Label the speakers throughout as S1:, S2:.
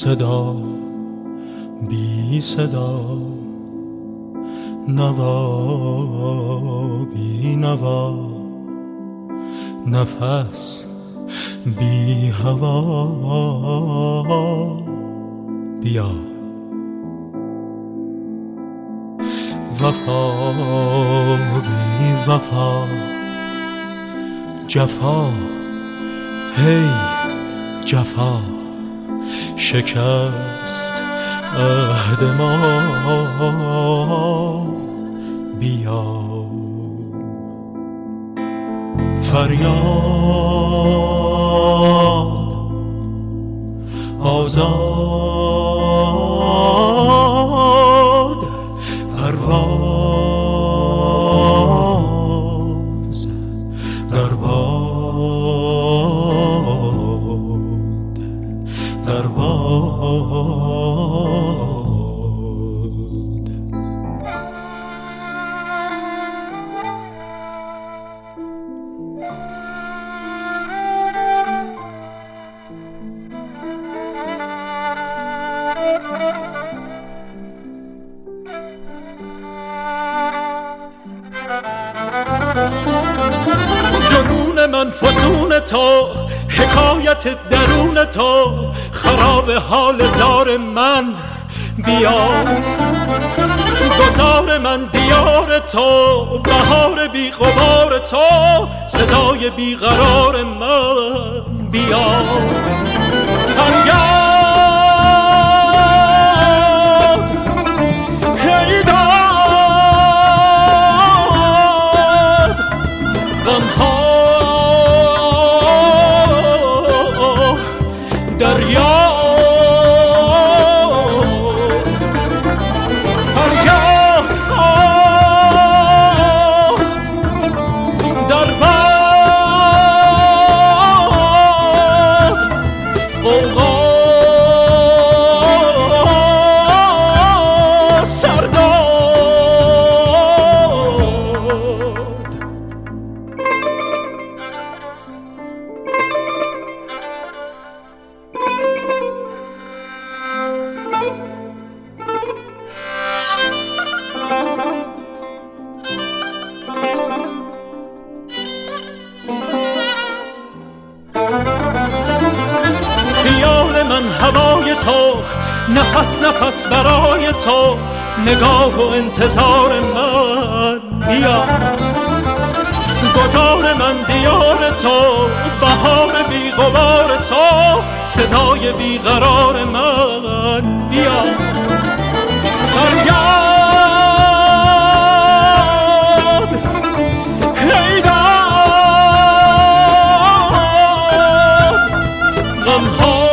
S1: صدا بی صدا، نوا بی نوا، نفس بی هوا. بیا وفا بی وفا، جفا هی جفا، شکست عهد ما. بیا فریاد آزاد، پرواز در باد، در باد. جنون من فسون تو، حکایت درون تو، خراب حال زار من. بیا گذار من دیار تو، بهار بی غبار تو، صدای بی قرار من. بیا فریاد هی داد، غمها دریا. خیال من هوای تو، نفس نفس برای تو، نگاه و انتظار من. بیا گذار من دیار تو، بهار بی غبار تو، صدای بی قرار من. بیا فریاد هی داد، غمها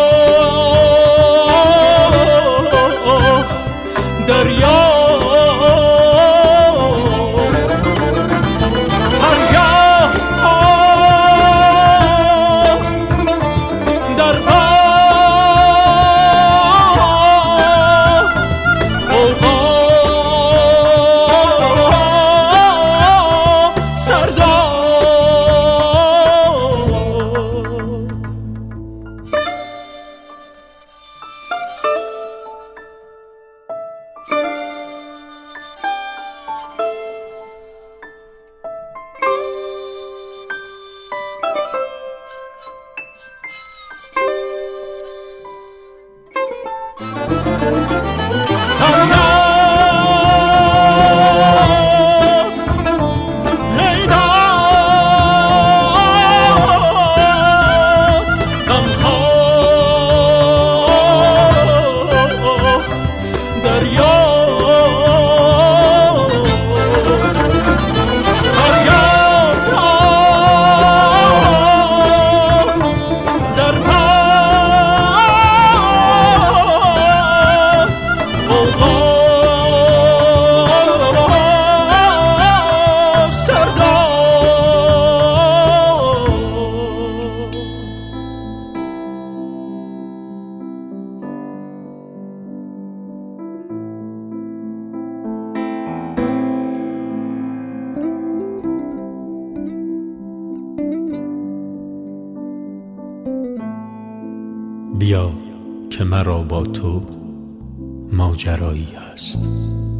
S1: دریا. که مرا با تو ماجرایی هست.